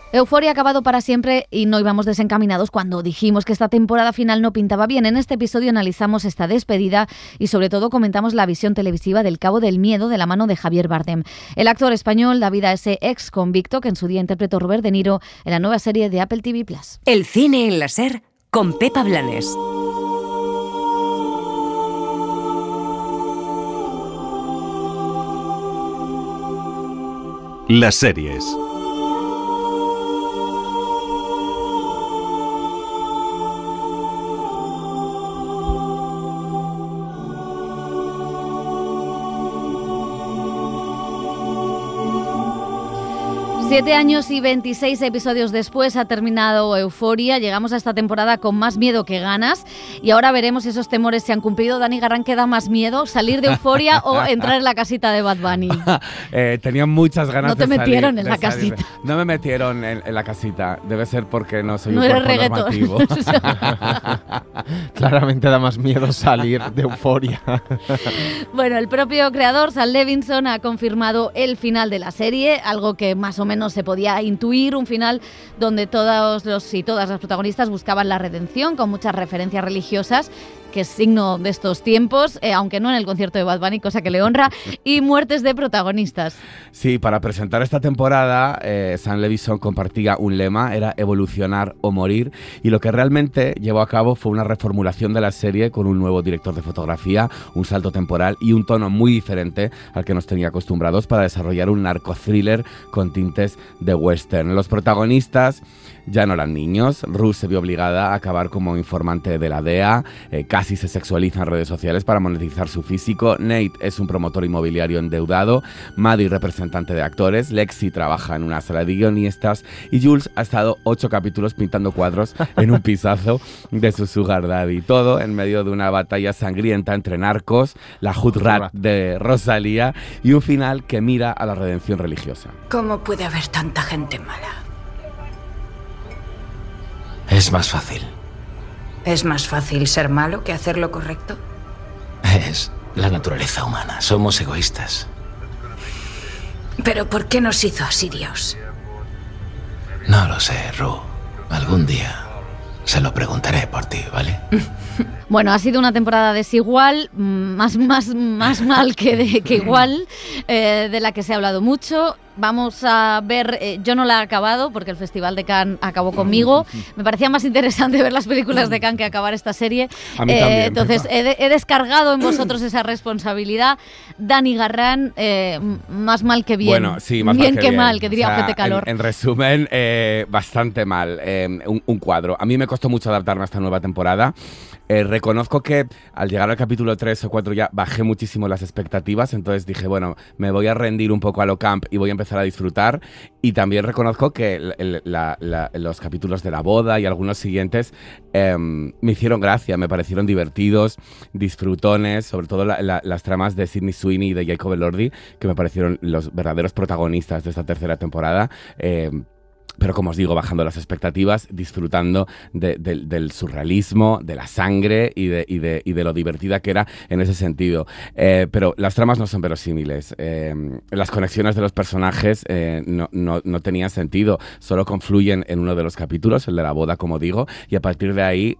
Euphoria ha acabado para siempre y no íbamos desencaminados cuando dijimos que esta temporada final no pintaba bien. En este episodio analizamos esta despedida y sobre todo comentamos la visión televisiva del Cabo del Miedo de la mano de Javier Bardem. El actor español da vida a ese ex convicto que en su día interpretó Robert De Niro en la nueva serie de Apple TV+. El cine en la SER con Pepa Blanes. Las series. Siete años y 26 episodios después ha terminado Euphoria. Llegamos a esta temporada con más miedo que ganas y ahora veremos si esos temores se han cumplido. Dani Garrán, ¿qué da más miedo? ¿Salir de Euphoria o entrar en la casita de Bad Bunny? Tenía muchas ganas de salir. No te metieron en la casita. No me metieron en la casita. Debe ser porque no soy no un eres cuerpo normativo. Claramente da más miedo salir de Euphoria. Bueno, el propio creador, Sam Levinson, ha confirmado el final de la serie, algo que más o menos se podía intuir, un final donde todos los y todas las protagonistas buscaban la redención, con muchas referencias religiosas, que es signo de estos tiempos, aunque no en el concierto de Bad Bunny, cosa que le honra, y muertes de protagonistas. Sí, para presentar esta temporada, Sam Levinson compartía un lema, era evolucionar o morir, y lo que realmente llevó a cabo fue una reformulación de la serie con un nuevo director de fotografía, un salto temporal y un tono muy diferente al que nos tenía acostumbrados para desarrollar un narco-thriller con tintes de western. Los protagonistas ya no eran niños. Ruth se vio obligada a acabar como informante de la DEA, casi se sexualiza en redes sociales para monetizar su físico. Nate es un promotor inmobiliario endeudado, Maddie representante de actores, Lexi trabaja en una sala de guionistas y Jules ha estado 8 capítulos pintando cuadros en un pisazo de su sugar daddy. Todo en medio de una batalla sangrienta entre narcos, la Hood Rat de Rosalía y un final que mira a la redención religiosa. ¿Cómo puede haber tanta gente mala? Es más fácil. ¿Es más fácil ser malo que hacer lo correcto? Es la naturaleza humana. Somos egoístas. ¿Pero por qué nos hizo así Dios? No lo sé, Ru. Algún día se lo preguntaré por ti, ¿vale? Bueno, ha sido una temporada desigual, más mal que igual, de la que se ha hablado mucho. Vamos a ver, yo no la he acabado porque el Festival de Cannes acabó conmigo. Me parecía más interesante ver las películas de Cannes que acabar esta serie. A mí también. Entonces he descargado en vosotros esa responsabilidad. Dani Garrán, más mal que bien. Bueno, sí, más bien mal que bien. mal, que diría Ojete Calor. En resumen, bastante mal. Un cuadro. A mí me costó mucho adaptarme a esta nueva temporada. Reconozco que al llegar al capítulo 3 o 4 ya bajé muchísimo las expectativas, entonces dije, bueno, me voy a rendir un poco a lo camp y voy a empezar a disfrutar. Y también reconozco que los capítulos de la boda y algunos siguientes me hicieron gracia, me parecieron divertidos, disfrutones, sobre todo las tramas de Sydney Sweeney y de Jacob Elordi, que me parecieron los verdaderos protagonistas de esta tercera temporada. Pero como os digo, bajando las expectativas, disfrutando del surrealismo, de la sangre y de lo divertida que era en ese sentido. Pero las tramas no son verosímiles. Las conexiones de los personajes no tenían sentido. Solo confluyen en uno de los capítulos, el de la boda, como digo, y a partir de ahí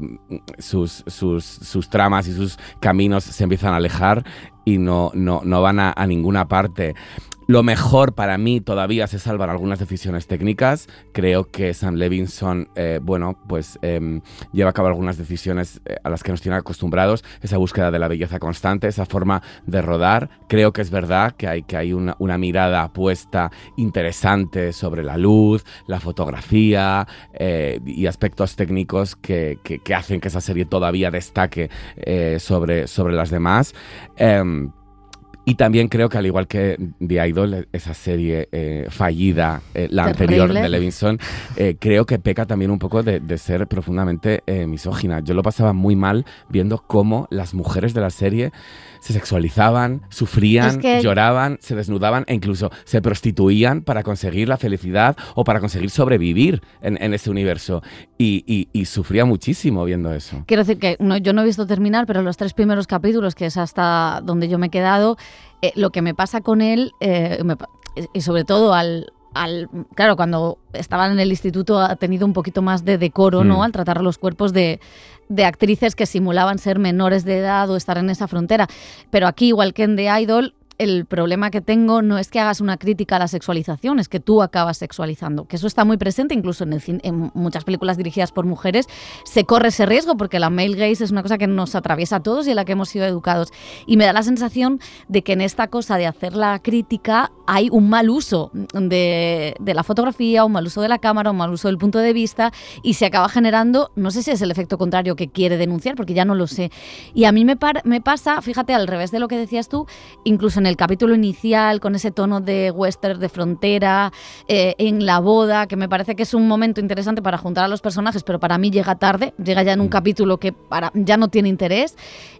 sus tramas y sus caminos se empiezan a alejar y no van a ninguna parte. Lo mejor para mí todavía se salvan algunas decisiones técnicas. Creo que Sam Levinson, lleva a cabo algunas decisiones a las que nos tiene acostumbrados. Esa búsqueda de la belleza constante, esa forma de rodar. Creo que es verdad que hay una mirada puesta interesante sobre la luz, la fotografía y aspectos técnicos que hacen que esa serie todavía destaque sobre las demás. Y también creo que, al igual que The Idol, esa serie fallida, la anterior de Levinson, creo que peca también un poco de ser profundamente misógina. Yo lo pasaba muy mal viendo cómo las mujeres de la serie se sexualizaban, sufrían, lloraban, se desnudaban e incluso se prostituían para conseguir la felicidad o para conseguir sobrevivir en ese universo. Y sufría muchísimo viendo eso. Quiero decir que yo no he visto terminar, pero los 3 primeros capítulos, que es hasta donde yo me he quedado, lo que me pasa con él, y sobre todo al claro, cuando estaban en el instituto ha tenido un poquito más de decoro, ¿no? Al tratar los cuerpos de actrices que simulaban ser menores de edad o estar en esa frontera. Pero aquí, igual que en The Idol, el problema que tengo no es que hagas una crítica a la sexualización, es que tú acabas sexualizando, que eso está muy presente incluso en el cine, en muchas películas dirigidas por mujeres se corre ese riesgo porque la male gaze es una cosa que nos atraviesa a todos y en la que hemos sido educados, y me da la sensación de que en esta cosa de hacer la crítica hay un mal uso de la fotografía, un mal uso de la cámara, un mal uso del punto de vista, y se acaba generando, no sé si es el efecto contrario que quiere denunciar, porque ya no lo sé, y a mí me pasa, fíjate, al revés de lo que decías tú, incluso en el capítulo inicial, con ese tono de western de frontera, en la boda, que me parece que es un momento interesante para juntar a los personajes, pero para mí llega tarde, llega ya en un capítulo que ya no tiene interés,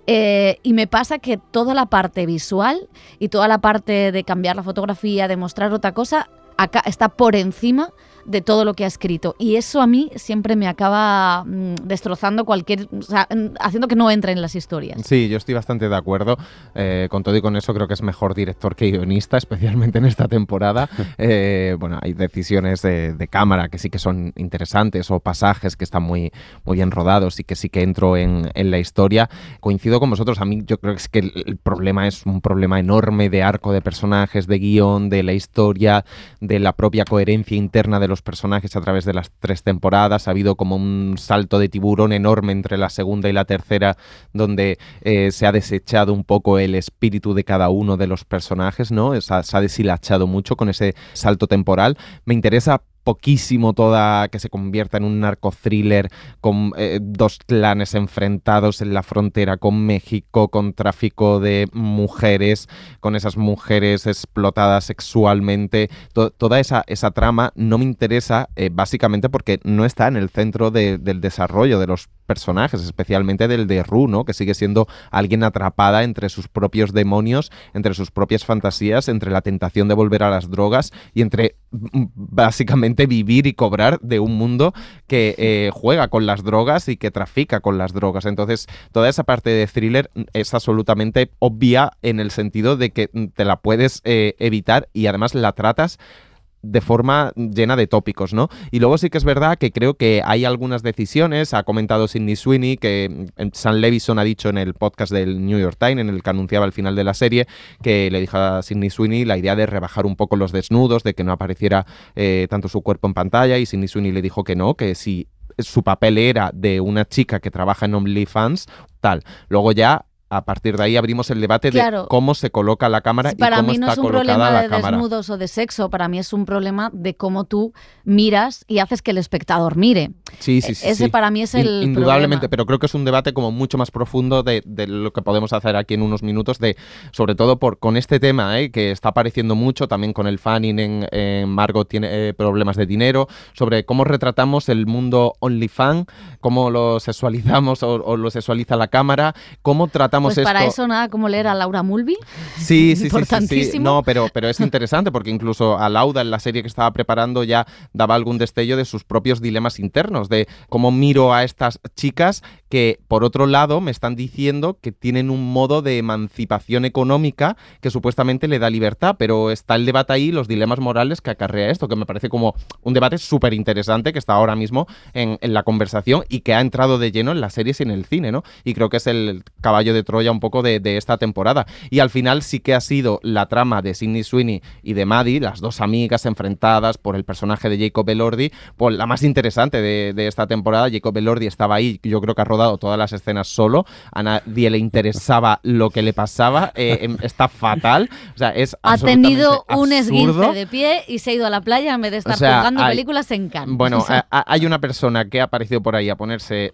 y me pasa que toda la parte visual y toda la parte de cambiar la fotografía, de mostrar otra cosa, acá está por encima de todo lo que ha escrito, y eso a mí siempre me acaba destrozando o sea, haciendo que no entre en las historias. Sí, yo estoy bastante de acuerdo con todo, y con eso creo que es mejor director que guionista, especialmente en esta temporada. Bueno, hay decisiones de cámara que sí que son interesantes, o pasajes que están muy, muy bien rodados y que sí que entro en la historia. Coincido con vosotros, a mí yo creo que es que el problema es un problema enorme de arco de personajes, de guión, de la historia, de la propia coherencia interna de los personajes a través de las 3 temporadas. Ha habido como un salto de tiburón enorme entre la segunda y la tercera, donde se ha desechado un poco el espíritu de cada uno de los personajes, ¿no? Se ha deshilachado mucho con ese salto temporal. Me interesa poquísimo toda que se convierta en un narco-thriller con 2 clanes enfrentados en la frontera con México, con tráfico de mujeres, con esas mujeres explotadas sexualmente. Toda esa trama no me interesa básicamente porque no está en el centro del desarrollo de los personajes, especialmente del de Rue, ¿no? Que sigue siendo alguien atrapada entre sus propios demonios, entre sus propias fantasías, entre la tentación de volver a las drogas y entre básicamente vivir y cobrar de un mundo que juega con las drogas y que trafica con las drogas. Entonces, toda esa parte de thriller es absolutamente obvia en el sentido de que te la puedes evitar, y además la tratas de forma llena de tópicos, ¿no? Y luego sí que es verdad que creo que hay algunas decisiones, ha comentado Sydney Sweeney, que Sam Levinson ha dicho en el podcast del New York Times, en el que anunciaba el final de la serie, que le dijo a Sydney Sweeney la idea de rebajar un poco los desnudos, de que no apareciera tanto su cuerpo en pantalla, y Sydney Sweeney le dijo que no, que si su papel era de una chica que trabaja en OnlyFans, tal. Luego ya, a partir de ahí abrimos el debate de cómo se coloca la cámara y cómo está colocada la cámara. Para mí no es un problema de desnudos o de sexo, para mí es un problema de cómo tú miras y haces que el espectador mire. Sí. Ese para mí es el indudablemente, problema. Pero creo que es un debate como mucho más profundo de lo que podemos hacer aquí en unos minutos, sobre todo con este tema que está apareciendo mucho, también con el fanning en Margot tiene problemas de dinero, sobre cómo retratamos el mundo OnlyFans, cómo lo sexualizamos o lo sexualiza la cámara, cómo tratamos pues para eso nada como leer a Laura Mulvey. Sí. No, pero es interesante porque incluso a Lauda en la serie que estaba preparando ya daba algún destello de sus propios dilemas internos, de cómo miro a estas chicas que por otro lado me están diciendo que tienen un modo de emancipación económica que supuestamente le da libertad, pero está el debate ahí, los dilemas morales que acarrea esto, que me parece como un debate súper interesante que está ahora mismo en la conversación y que ha entrado de lleno en las series y en el cine, ¿no? Y creo que es el caballo de Troya un poco de esta temporada. Y al final sí que ha sido la trama de Sydney Sweeney y de Maddie, las 2 amigas enfrentadas por el personaje de Jacob Elordi, pues la más interesante de esta temporada. Jacob Elordi estaba ahí, yo creo que ha rodado todas las escenas solo, a nadie le interesaba lo que le pasaba, está fatal, o sea, es ha tenido absurdo. Un esguince de pie y se ha ido a la playa en vez de estar jugando películas en Cannes. Bueno, hay una persona que ha aparecido por ahí a ponerse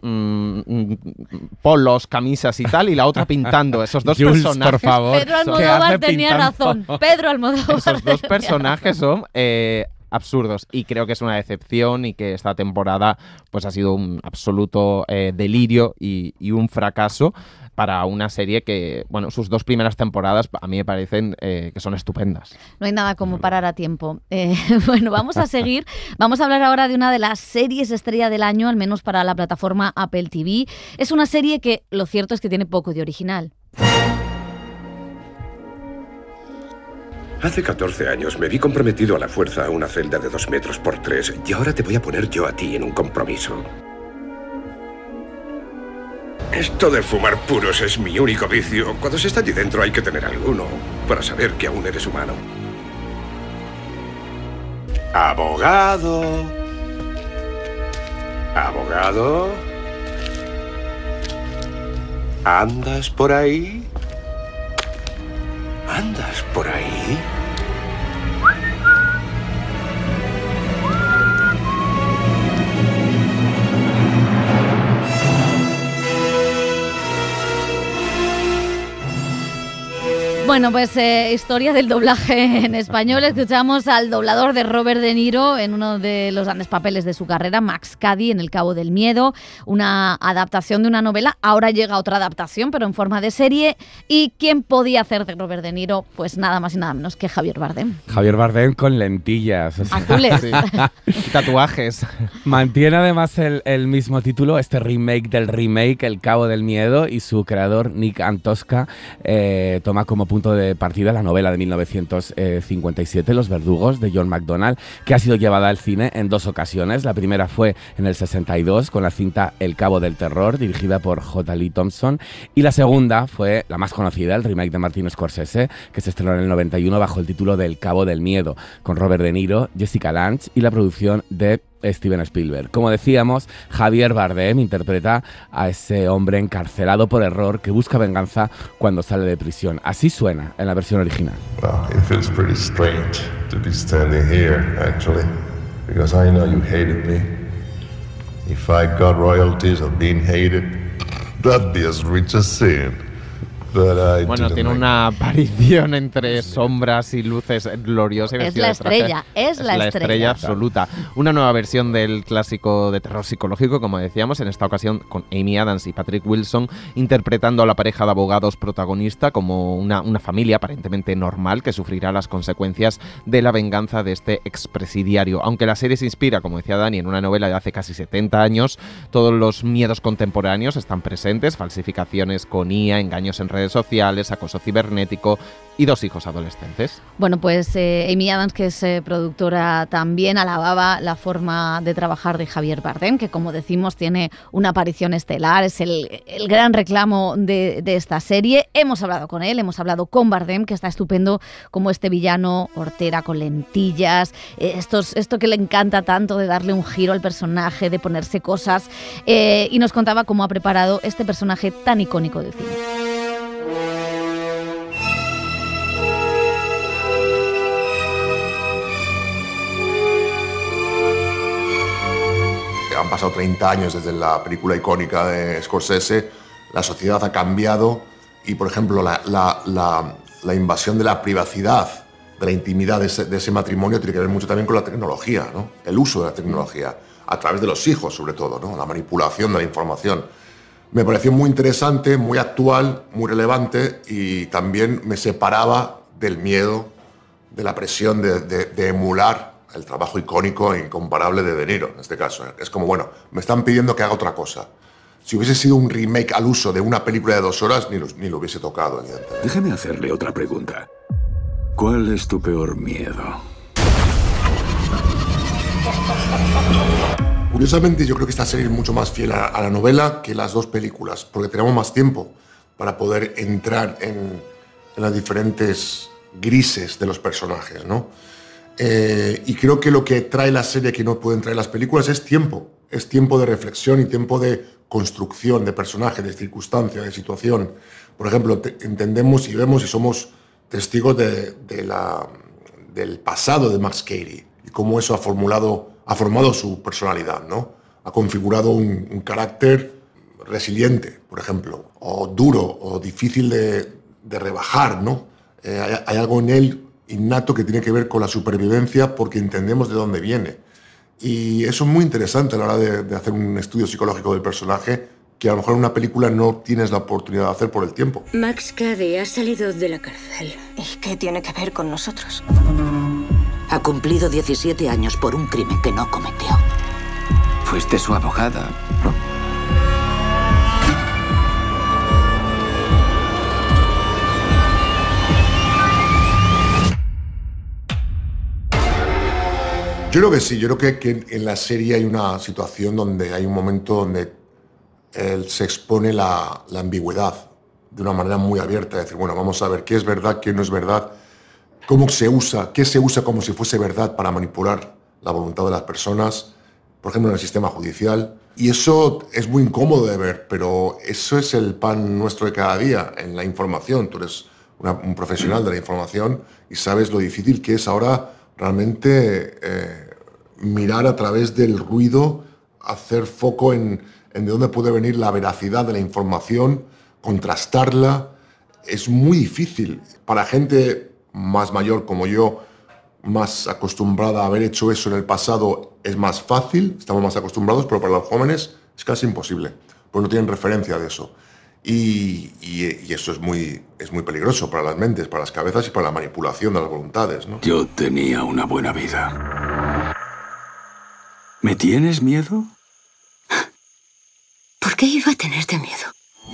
polos, camisas y tal, y la otra pintando. Esos 2 Jules, personajes, por favor. Pedro Almodóvar tenía razón. Pedro Almodóvar. Esos 2 personajes son absurdos, y creo que es una decepción y que esta temporada pues ha sido un absoluto delirio y un fracaso para una serie que, bueno, sus 2 primeras temporadas a mí me parecen que son estupendas. No hay nada como parar a tiempo. Bueno, vamos a seguir. Vamos a hablar ahora de una de las series estrella del año, al menos para la plataforma Apple TV. Es una serie que lo cierto es que tiene poco de original. Hace 14 años me vi comprometido a la fuerza a una celda de 2 metros por 3 y ahora te voy a poner yo a ti en un compromiso. Esto de fumar puros es mi único vicio. Cuando se está allí dentro hay que tener alguno para saber que aún eres humano. Abogado. Abogado. ¿Andas por ahí? ¿Andas por ahí? Bueno, pues historia del doblaje en español. Escuchamos al doblador de Robert De Niro en uno de los grandes papeles de su carrera, Max Cady, en El Cabo del Miedo, una adaptación de una novela. Ahora llega otra adaptación, pero en forma de serie. ¿Y quién podía hacer de Robert De Niro? Pues nada más y nada menos que Javier Bardem. Javier Bardem con lentillas. O sea, azules. Sí. Tatuajes. Mantiene además el mismo título, este remake del remake, El Cabo del Miedo, y su creador, Nick Antosca, toma como punto de partida la novela de 1957, Los verdugos, de John MacDonald, que ha sido llevada al cine en 2 ocasiones. La primera fue en el 62 con la cinta El Cabo del Terror, dirigida por J. Lee Thompson, y la segunda fue la más conocida, el remake de Martin Scorsese, que se estrenó en el 91 bajo el título de El Cabo del Miedo, con Robert De Niro, Jessica Lange y la producción de Steven Spielberg. Como decíamos, Javier Bardem interpreta a ese hombre encarcelado por error que busca venganza cuando sale de prisión. Así suena en la versión original. Well, it feels pretty strange to be standing here, actually, because I know you hated me. If I got royalties of being hated, that'd be as rich as sin. Bueno, tiene una aparición entre sombras y luces gloriosa. Es la estrella, es la estrella absoluta. Una nueva versión del clásico de terror psicológico, como decíamos, en esta ocasión con Amy Adams y Patrick Wilson, interpretando a la pareja de abogados protagonista como una familia aparentemente normal que sufrirá las consecuencias de la venganza de este expresidiario. Aunque la serie se inspira, como decía Dani, en una novela de hace casi 70 años, todos los miedos contemporáneos están presentes: falsificaciones con IA, engaños en redes sociales, acoso cibernético y 2 hijos adolescentes. Bueno, pues Amy Adams, que es productora también, alababa la forma de trabajar de Javier Bardem, que como decimos tiene una aparición estelar, es el gran reclamo de esta serie. Hemos hablado con él, hemos hablado con Bardem, que está estupendo como este villano hortera con lentillas, esto que le encanta tanto de darle un giro al personaje, de ponerse cosas, y nos contaba cómo ha preparado este personaje tan icónico del cine. Han pasado 30 años desde la película icónica de Scorsese, la sociedad ha cambiado y, por ejemplo, la invasión de la privacidad, de la intimidad de ese matrimonio tiene que ver mucho también con la tecnología, ¿no? El uso de la tecnología, a través de los hijos sobre todo, ¿no? La manipulación de la información. Me pareció muy interesante, muy actual, muy relevante y también me separaba del miedo, de la presión de emular el trabajo icónico e incomparable de De Niro, en este caso. Es como, bueno, me están pidiendo que haga otra cosa. Si hubiese sido un remake al uso de una película de 2 horas, ni lo hubiese tocado, evidentemente. Déjame hacerle otra pregunta. ¿Cuál es tu peor miedo? Curiosamente, yo creo que esta serie es mucho más fiel a la novela que las 2 películas, porque tenemos más tiempo para poder entrar en las diferentes grises de los personajes, ¿no? Y creo que lo que trae la serie que no pueden traer las películas es tiempo de reflexión y tiempo de construcción de personaje, de circunstancia, de situación. Por ejemplo, entendemos y vemos y somos testigos del pasado de Max Cady y cómo eso ha formado su personalidad, ¿no? Ha configurado un carácter resiliente, por ejemplo, o duro, o difícil de rebajar, ¿no? Hay algo en él innato que tiene que ver con la supervivencia porque entendemos de dónde viene. Y eso es muy interesante a la hora de hacer un estudio psicológico del personaje que a lo mejor en una película no tienes la oportunidad de hacer por el tiempo. Max Cady ha salido de la cárcel. ¿Y qué tiene que ver con nosotros? Ha cumplido 17 años por un crimen que no cometió. Fuiste su abogada, ¿no? Yo creo que sí, yo creo que en la serie hay una situación donde hay un momento donde se expone la ambigüedad de una manera muy abierta, es decir, bueno, vamos a ver qué es verdad, qué no es verdad, cómo se usa, qué se usa como si fuese verdad para manipular la voluntad de las personas, por ejemplo, en el sistema judicial. Y eso es muy incómodo de ver, pero eso es el pan nuestro de cada día, en la información. Tú eres un profesional de la información y sabes lo difícil que es ahora realmente mirar a través del ruido, hacer foco en de dónde puede venir la veracidad de la información, contrastarla. Es muy difícil. Para gente más mayor como yo, más acostumbrada a haber hecho eso en el pasado, es más fácil, estamos más acostumbrados, pero para los jóvenes es casi imposible, porque no tienen referencia de eso. Y eso es muy peligroso para las mentes, para las cabezas y para la manipulación de las voluntades, ¿no? Yo tenía una buena vida. ¿Me tienes miedo? ¿Por qué iba a tenerte miedo?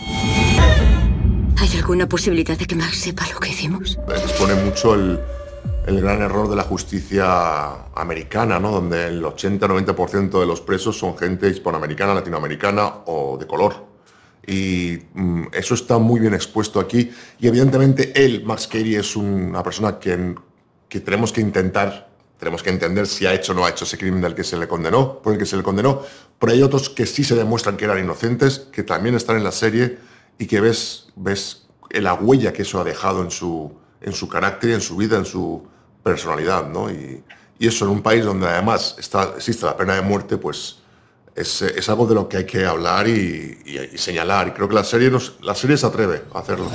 ¿Hay alguna posibilidad de que Max sepa lo que hicimos? Expone mucho el gran error de la justicia americana, ¿no? Donde el 80-90% de los presos son gente hispanoamericana, latinoamericana o de color. Y eso está muy bien expuesto aquí. Y evidentemente Max Cady, es una persona que tenemos que entender si ha hecho o no ha hecho ese crimen por el que se le condenó. Pero hay otros que sí se demuestran que eran inocentes, que también están en la serie y que ves la huella que eso ha dejado en su carácter, en su vida, en su personalidad, ¿no? Y eso en un país donde además existe la pena de muerte, pues es algo de lo que hay que hablar y señalar. Y creo que la serie se atreve a hacerlo.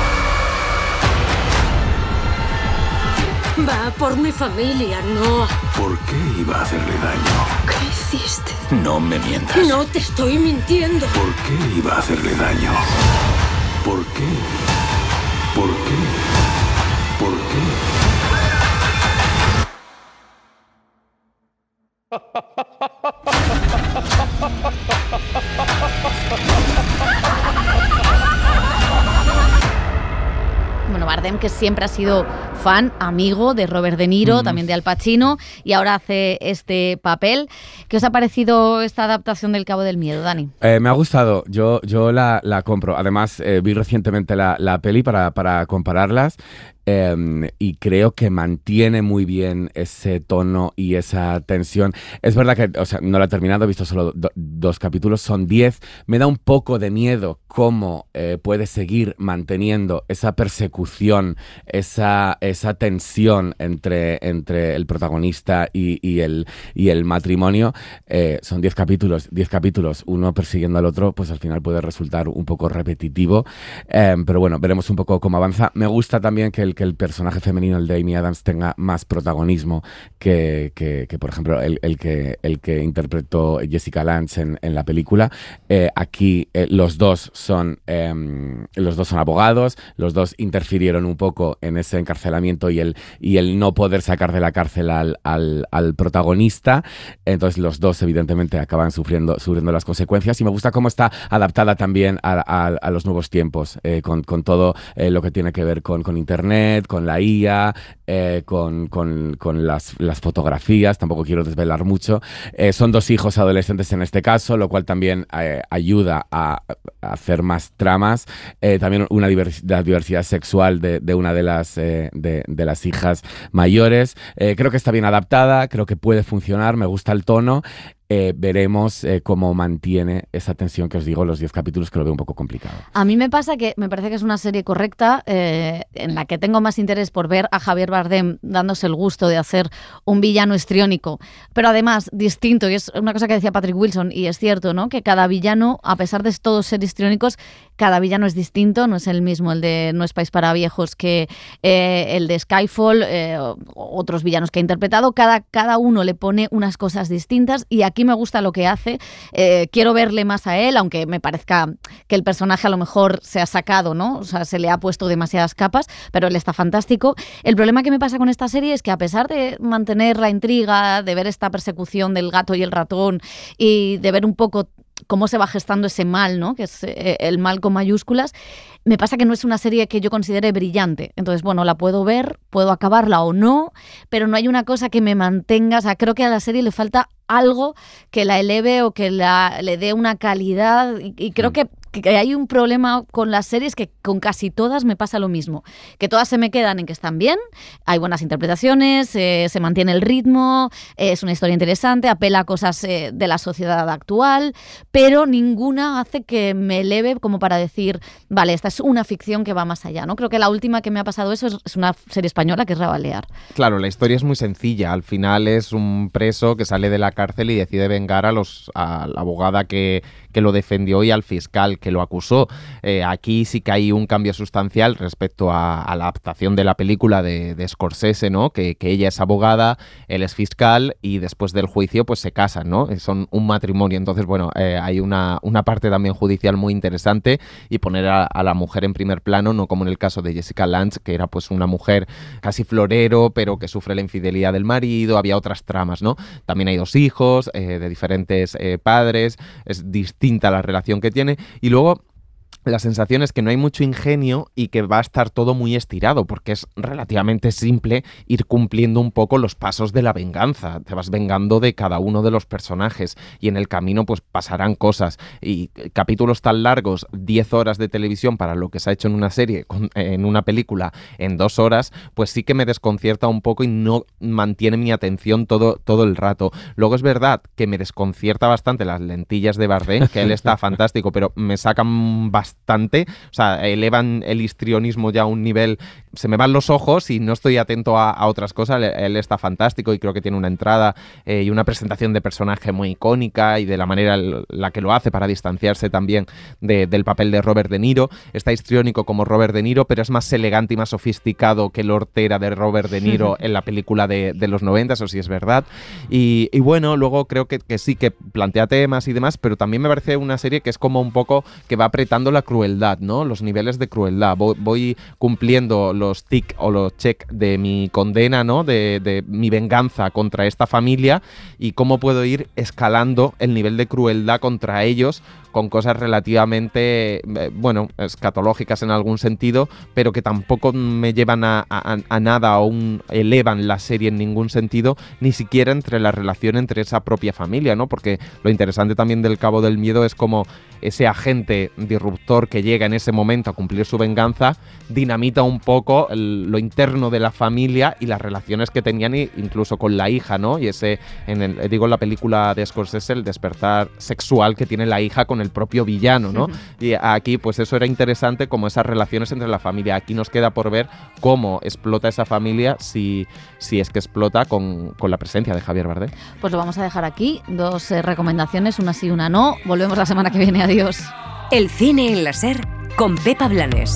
Va por mi familia, no. ¿Por qué iba a hacerle daño? ¿Qué hiciste? No me mientas. No te estoy mintiendo. ¿Por qué iba a hacerle daño? ¿Por qué? ¿Por qué? ¿Por qué? Bueno, Bardem, que siempre ha sido fan, amigo de Robert De Niro, también de Al Pacino, y ahora hace este papel. ¿Qué os ha parecido esta adaptación del Cabo del Miedo, Dani? Me ha gustado, yo la compro. Además, vi recientemente la peli para compararlas. Y creo que mantiene muy bien ese tono y esa tensión. Es verdad que, no la he terminado, he visto solo 2 capítulos, son 10. Me da un poco de miedo cómo puede seguir manteniendo esa persecución, esa tensión entre el protagonista y el matrimonio. Son 10 capítulos, uno persiguiendo al otro, pues al final puede resultar un poco repetitivo. Pero bueno, veremos un poco cómo avanza. Me gusta también que el personaje femenino, el de Amy Adams, tenga más protagonismo que por ejemplo, el que interpretó Jessica Lange en la película. Aquí los dos son abogados, los dos interfirieron un poco en ese encarcelamiento y el no poder sacar de la cárcel al protagonista. Entonces los dos evidentemente acaban sufriendo las consecuencias, y me gusta cómo está adaptada también a los nuevos tiempos, con todo lo que tiene que ver con internet, con la IA, con las fotografías. Tampoco quiero desvelar mucho. Son 2 hijos adolescentes en este caso, lo cual también ayuda a hacer más tramas. También la diversidad sexual de una de las hijas mayores. Creo que está bien adaptada, creo que puede funcionar, me gusta el tono. Veremos cómo mantiene esa tensión que os digo, los 10 capítulos, que lo veo un poco complicado. A mí me pasa que me parece que es una serie correcta, en la que tengo más interés por ver a Javier Bardem dándose el gusto de hacer un villano histriónico, pero además distinto, y es una cosa que decía Patrick Wilson, y es cierto, ¿no? Que cada villano, a pesar de todos ser histriónicos, cada villano es distinto, no es el mismo el de No es país para viejos que el de Skyfall, otros villanos que ha interpretado. Cada uno le pone unas cosas distintas, y aquí me gusta lo que hace. Quiero verle más a él, aunque me parezca que el personaje a lo mejor se ha sacado, ¿no? O sea, se le ha puesto demasiadas capas, pero él está fantástico. El problema que me pasa con esta serie es que, a pesar de mantener la intriga, de ver esta persecución del gato y el ratón, y de ver un poco cómo se va gestando ese mal, ¿no? Que es el mal con mayúsculas. Me pasa que no es una serie que yo considere brillante. Entonces, bueno, la puedo ver, puedo acabarla o no, pero no hay una cosa que me mantenga. O sea, creo que a la serie le falta algo que la eleve o que le dé una calidad. Y creo que hay un problema con las series que con casi todas me pasa lo mismo. Que todas se me quedan en que están bien, hay buenas interpretaciones, se mantiene el ritmo, es una historia interesante, apela a cosas de la sociedad actual, pero ninguna hace que me eleve como para decir, vale, esta es una ficción que va más allá, ¿no? Creo que la última que me ha pasado eso es una serie española que es Rabalear. Claro, la historia es muy sencilla. Al final es un preso que sale de la cárcel y decide vengar a la abogada que lo defendió y al fiscal que lo acusó. Aquí sí que hay un cambio sustancial respecto a la adaptación de la película de Scorsese, ¿no? Que ella es abogada, él es fiscal y después del juicio pues se casan, ¿no? Son un matrimonio. Entonces, bueno, hay una parte también judicial muy interesante y poner a la mujer en primer plano, no como en el caso de Jessica Lange, que era pues una mujer casi florero, pero que sufre la infidelidad del marido. Había otras tramas, ¿no? También hay 2 hijos de diferentes padres, es distinta la relación que tiene. Y luego la sensación es que no hay mucho ingenio y que va a estar todo muy estirado, porque es relativamente simple ir cumpliendo un poco los pasos de la venganza. Te vas vengando de cada uno de los personajes y en el camino pues pasarán cosas. Y capítulos tan largos, 10 horas de televisión para lo que se ha hecho en una serie, en una película, en 2 horas, pues sí que me desconcierta un poco y no mantiene mi atención todo el rato. Luego es verdad que me desconcierta bastante las lentillas de Bardem, que él está fantástico, pero me sacan bastante, o sea, elevan el histrionismo ya a un nivel, se me van los ojos y no estoy atento a otras cosas. Él está fantástico y creo que tiene una entrada y una presentación de personaje muy icónica y de la manera en la que lo hace para distanciarse también del papel de Robert De Niro. Está histriónico como Robert De Niro, pero es más elegante y más sofisticado que el hortera de Robert De Niro en la película de los 90, eso sí es verdad. Y bueno, luego creo que sí que plantea temas y demás, pero también me parece una serie que es como un poco que va apretando la crueldad, ¿no? Los niveles de crueldad. Voy cumpliendo los tic o los check de mi condena, ¿no? De mi venganza contra esta familia y cómo puedo ir escalando el nivel de crueldad contra ellos con cosas relativamente, escatológicas en algún sentido, pero que tampoco me llevan a nada o elevan la serie en ningún sentido, ni siquiera entre la relación entre esa propia familia, ¿no? Porque lo interesante también del Cabo del Miedo es como ese agente disruptor que llega en ese momento a cumplir su venganza dinamita un poco lo interno de la familia y las relaciones que tenían incluso con la hija, ¿no? Y en la película de Scorsese, el despertar sexual que tiene la hija con el propio villano, ¿no? Y aquí pues eso era interesante, como esas relaciones entre la familia. Aquí nos queda por ver cómo explota esa familia, si es que explota con la presencia de Javier Bardem. Pues lo vamos a dejar aquí, 2 recomendaciones, una sí, una no. Volvemos la semana que viene, adiós. El cine en la SER con Pepa Blanes.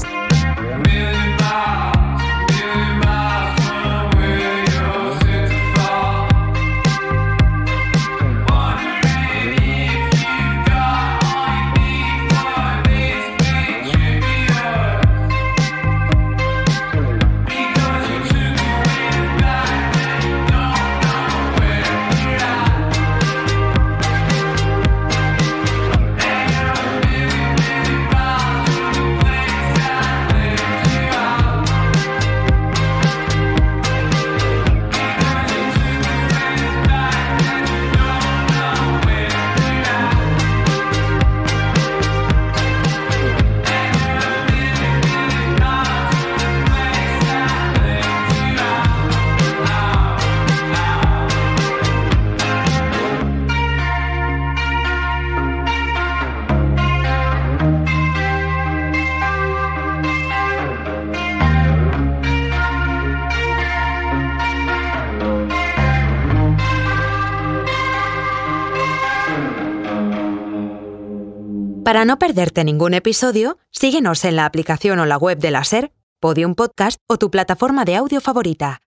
Para no perderte ningún episodio, síguenos en la aplicación o la web de la SER, Podium Podcast o tu plataforma de audio favorita.